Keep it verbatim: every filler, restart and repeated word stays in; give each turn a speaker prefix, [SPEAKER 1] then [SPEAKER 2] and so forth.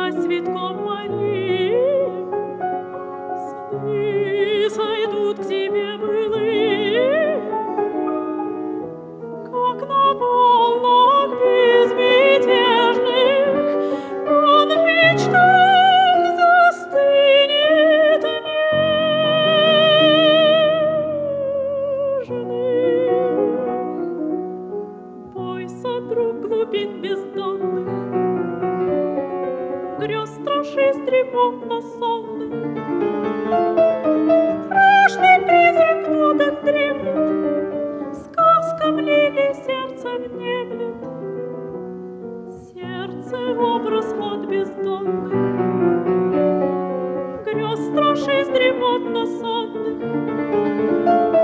[SPEAKER 1] цветком Марии. Сны сойдут к тебе былые, как на волнах безмятежных, он в мечтах застынет нежных. Бойся, друг, глубин бездонных, грез страшись дремотно сонных. Страшный призрак в водах дремлет, сказкам лили сердце внемлет. Сердце образ вод бездонных, грез страшись дремотно сонных.